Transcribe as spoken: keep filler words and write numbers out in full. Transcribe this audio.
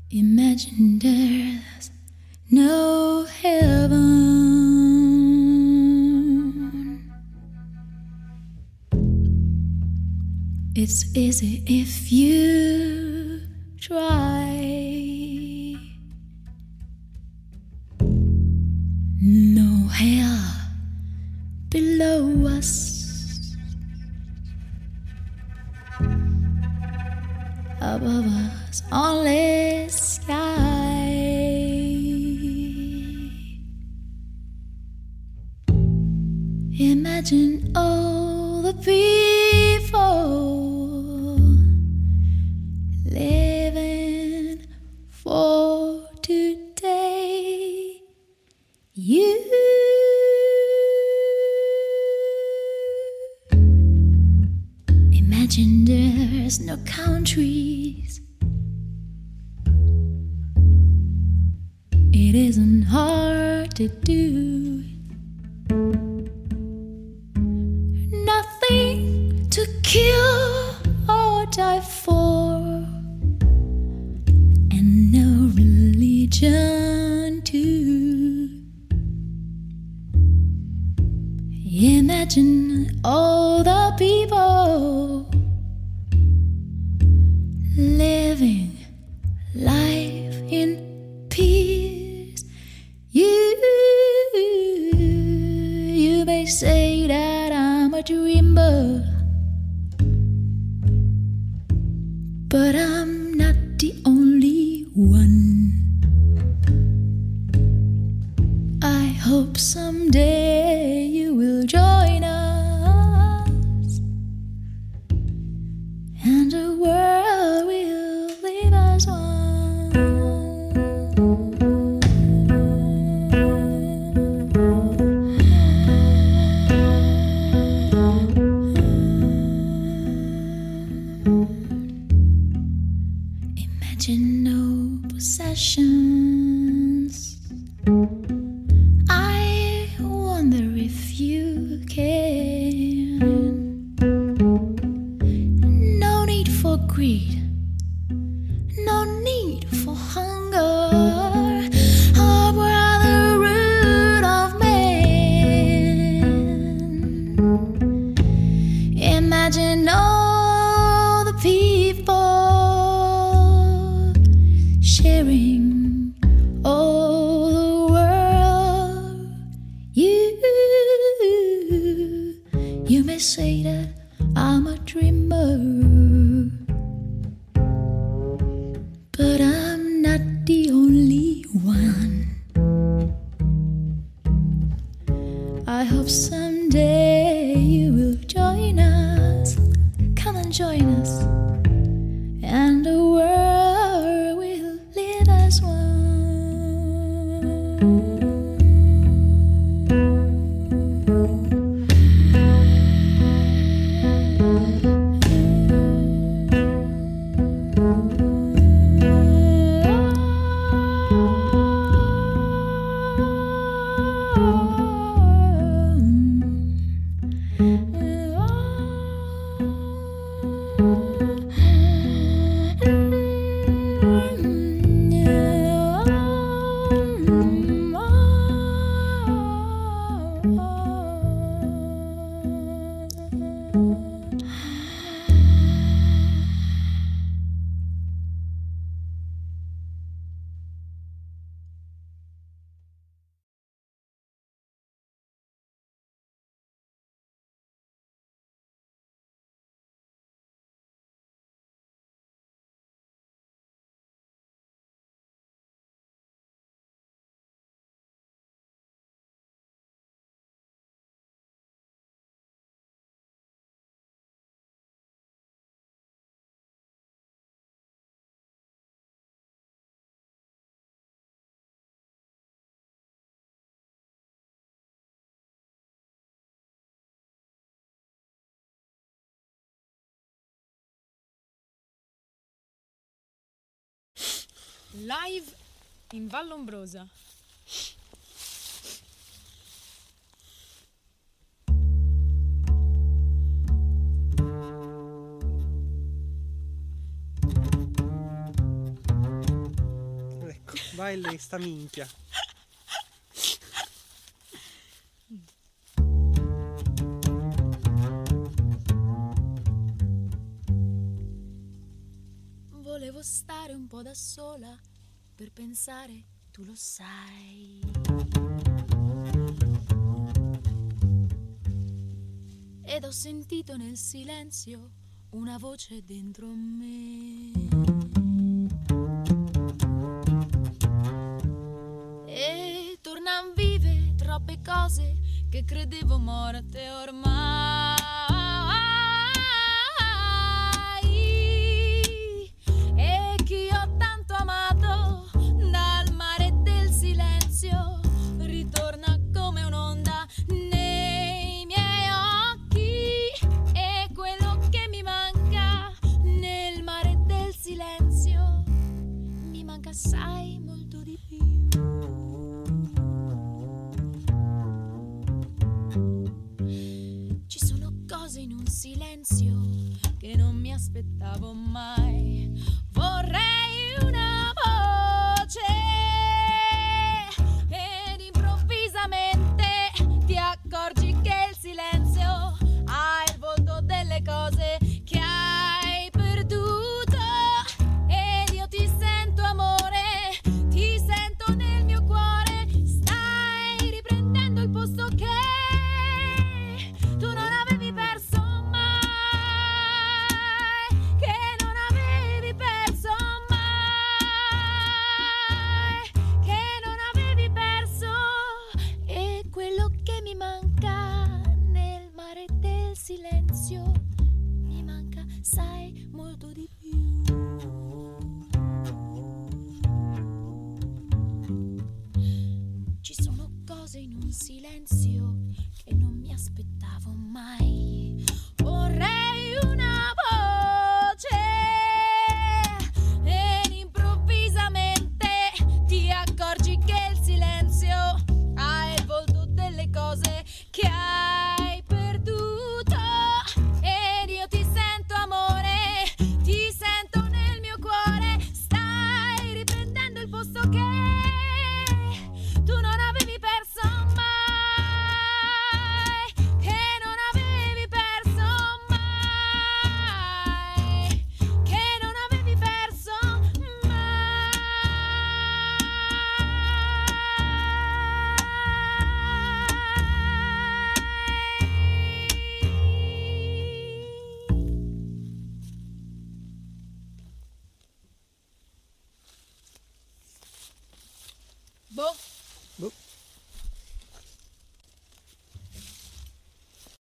Imagine there's no heaven. It's easy if you try. No hell below us, above us only sky. Imagine all the people living for today. You imagine there's no countries. It isn't hard to do. Nothing to kill or die for, and no religion too. Imagine all the people living life in peace. You, you may say that I'm a dreamer, but I'm not the only one. I hope someday you will join us, and the world will leave us one. Imagine no possessions. I wonder if you can. No need for greed, no need for hunger, or brother root of man. Imagine all the people sharing all the world. You, you may say that I'm a dreamer, but I'm not the only one. I hope someday you will join us. Come and join us, and the world will lead us one. Live in Vallombrosa. Vai lì, sta minchia. Volevo stare un po' da sola per pensare, tu lo sai. Ed ho sentito nel silenzio una voce dentro me. E tornan vive troppe cose che credevo morte ormai. E chi ho tanto amato dal mare del silenzio ritorna come un'onda nei miei occhi. E quello che mi manca nel mare del silenzio mi manca assai molto di più. Ci sono cose in un silenzio che non mi aspettavo mai. Vorrei una voce ed improvvisamente ti accorgi che il silenzio ha il volto delle cose che hai perduto. Ed io ti sento amore, ti sento nel mio cuore. Stai riprendendo il posto che tu non avevi perso mai, che non avevi perso mai, che non avevi perso. E quello che mi manca nel mare del silenzio mi manca, sai, molto di più. Ci sono cose in un silenzio che non mi aspettavo mai. Vorrei una voce ed improvvisamente ti accorgi che il silenzio ha il volto delle cose che hai perduto. Ed io ti sento amore, ti sento nel mio cuore. Stai riprendendo il posto che tu non avevi perso mai, che non avevi perso mai, che non avevi perso mai. Boh.